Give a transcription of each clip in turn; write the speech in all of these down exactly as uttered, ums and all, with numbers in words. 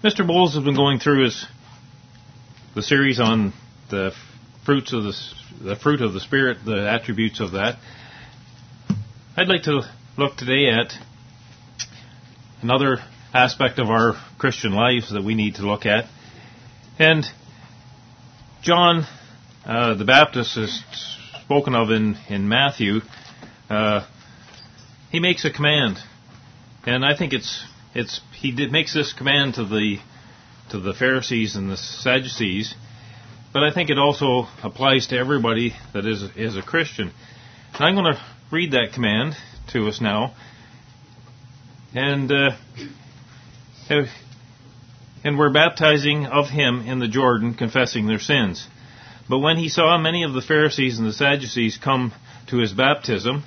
Mister Bowles has been going through his the series on the fruits of the the fruit of the Spirit, the attributes of that. I'd like to look today at another aspect of our Christian lives that we need to look at. And John uh, the Baptist is spoken of in, in Matthew. Uh, he makes a command. And I think it's it's he did, makes this command to the to the Pharisees and the Sadducees, but I think it also applies to everybody that is is a Christian. And I'm going to read that command to us now, and uh, and we're baptizing of him in the Jordan, confessing their sins. But when he saw many of the Pharisees and the Sadducees come to his baptism,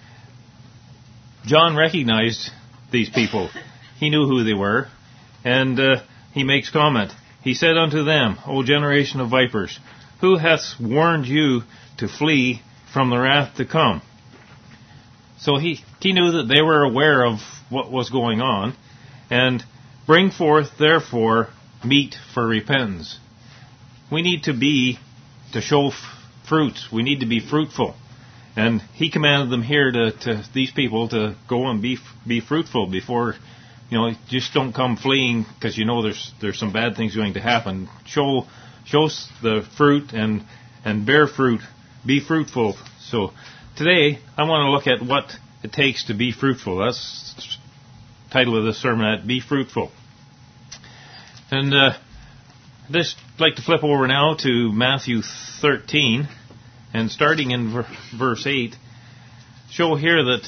John recognized these people. He knew who they were, and uh, he makes comment. He said unto them, O generation of vipers, who hath warned you to flee from the wrath to come? So he, he knew that they were aware of what was going on, and bring forth therefore meat for repentance. We need to be, to show f- fruits. We need to be fruitful. And he commanded them here to, to these people to go and be be fruitful before, you know, just don't come fleeing because you know there's there's some bad things going to happen. Show show the fruit and and bear fruit. Be fruitful. So today I want to look at what it takes to be fruitful. That's the title of this sermon. At Be Fruitful. And uh, I'd just like to flip over now to Matthew thirteen. And starting in ver- verse eight, show here that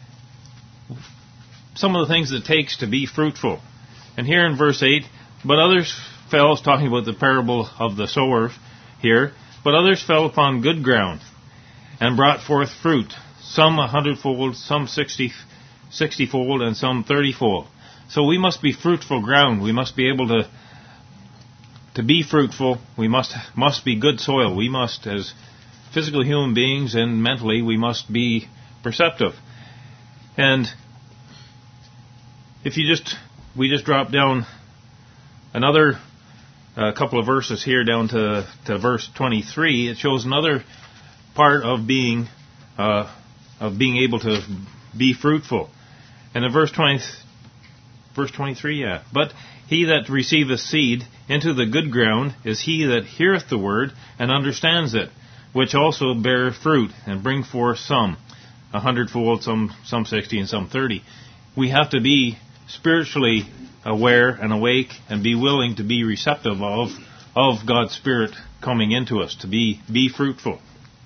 some of the things it takes to be fruitful. And here in verse eight, but others fell, it's talking about the parable of the sower here, but others fell upon good ground and brought forth fruit, some a hundredfold, some sixty, sixtyfold, and some thirtyfold. So we must be fruitful ground. We must be able to, to be fruitful. We must, must be good soil. We must, as physical human beings and mentally, we must be perceptive. And if you just, we just drop down another uh, couple of verses here down to, to verse twenty-three, it shows another part of being, uh, of being able to be fruitful. And in verse twenty, verse twenty-three, yeah. But he that receiveth seed into the good ground is he that heareth the word and understands it, which also bear fruit and bring forth some a hundredfold, some some sixty, and some thirty. We have to be spiritually aware and awake and be willing to be receptive of of God's Spirit coming into us, to be be fruitful.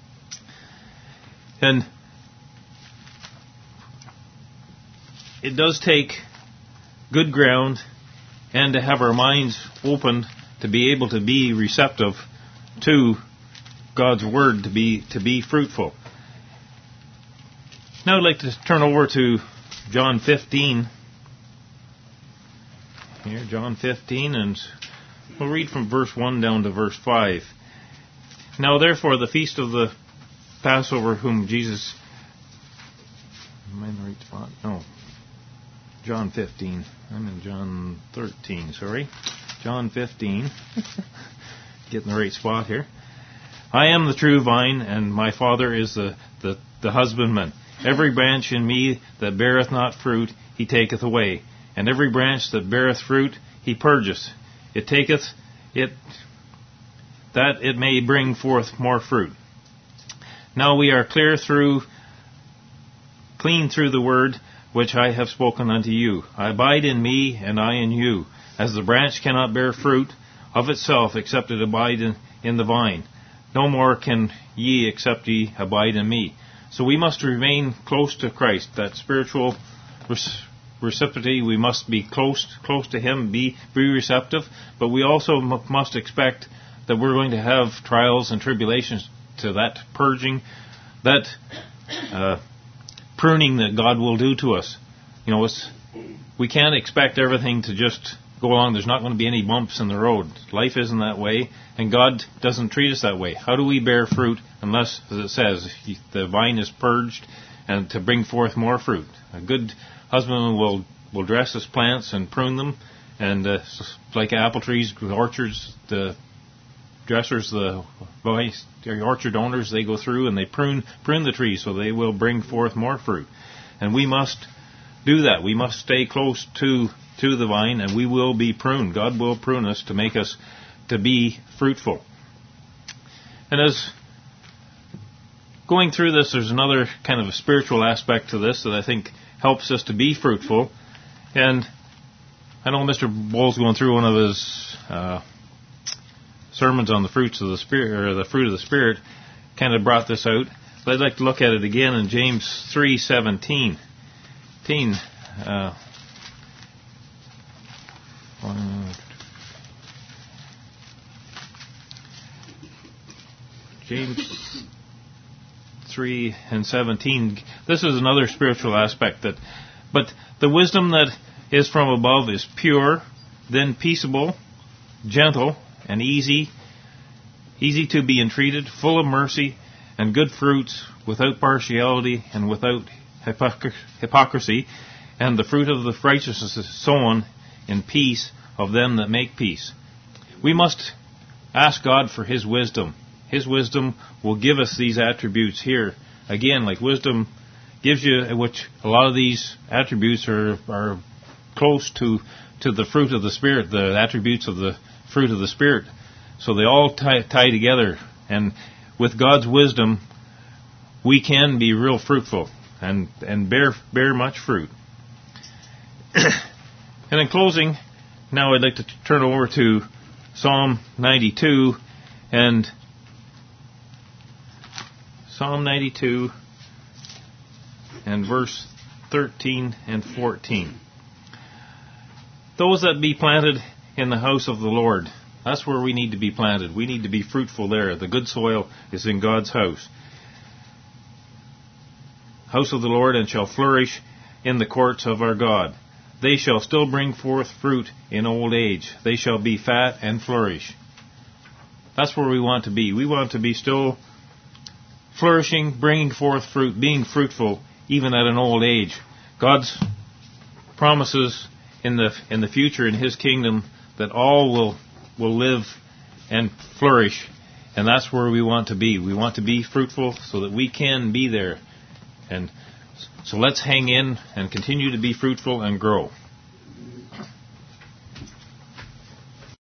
And it does take good ground and to have our minds open to be able to be receptive to God's Word, to be to be fruitful. Now I'd like to turn over to John fifteen. Here, John fifteen, and we'll read from verse one down to verse five. Now therefore the feast of the Passover, whom Jesus... Am I in the right spot? No. John fifteen. I'm in John thirteen, sorry. John fifteen. Getting the right spot here. I am the true vine, and my Father is the, the, the husbandman. Every branch in me that beareth not fruit, he taketh away. And every branch that beareth fruit, he purgeth. It taketh it, that it may bring forth more fruit. Now we are clear through, clean through the word which I have spoken unto you. I abide in me, and I in you. As the branch cannot bear fruit of itself, except it abide in, in the vine. No more can ye except ye abide in me. So we must remain close to Christ, that spiritual reciprocity. We must be close close to Him, be, be receptive, but we also m- must expect that we're going to have trials and tribulations, to that purging, that uh, pruning that God will do to us. You know, it's, we can't expect everything to just go along. There's not going to be any bumps in the road. Life isn't that way, and God doesn't treat us that way. How do we bear fruit unless, as it says, the vine is purged and to bring forth more fruit? A good husbandman will, will dress his plants and prune them And uh, like apple trees, orchards, the dressers, the orchard owners, they go through and they prune prune the trees so they will bring forth more fruit. And we must do that. We must stay close to to the vine, and we will be pruned. God will prune us to make us to be fruitful. And as going through this, there's another kind of a spiritual aspect to this that I think helps us to be fruitful. And I know Mister Bull's going through one of his uh, sermons on the fruits of the Spirit, or the fruit of the Spirit, kind of brought this out. But I'd like to look at it again in James three seventeen. Uh, James three and seventeen. This is another spiritual aspect that, but the wisdom that is from above is pure, then peaceable, gentle, and easy, easy to be entreated, full of mercy and good fruits, without partiality and without hypocrisy, and the fruit of the righteousness is sown in peace of them that make peace. We must ask God for His wisdom. His wisdom will give us these attributes here. Again, like wisdom gives you, which a lot of these attributes are are close to, to the fruit of the Spirit, the attributes of the fruit of the Spirit. So they all tie, tie together. And with God's wisdom, we can be real fruitful and, and bear bear much fruit. And in closing, now I'd like to turn over to Psalm ninety-two, and Psalm ninety-two and verse thirteen and fourteen. Those that be planted in the house of the Lord, that's where we need to be planted. We need to be fruitful there. The good soil is in God's house. House of the Lord, and shall flourish in the courts of our God. They shall still bring forth fruit in old age. They shall be fat and flourish. That's where we want to be. We want to be still flourishing, bringing forth fruit, being fruitful, even at an old age. God's promises in the in the future in His kingdom that all will will live and flourish, and that's where we want to be. We want to be fruitful so that we can be there. And so let's hang in and continue to be fruitful and grow.